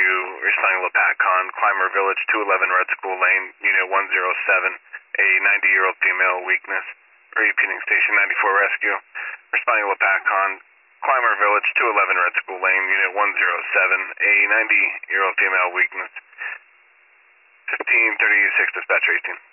Rescue, responding LePatCon, Clymer Village, 211 Red School Lane, Unit 107, a 90-year-old female weakness. Repeating Station 94 Rescue, responding LePatCon, Clymer Village, 211 Red School Lane, Unit 107, a 90-year-old female weakness. 1536 dispatch 18.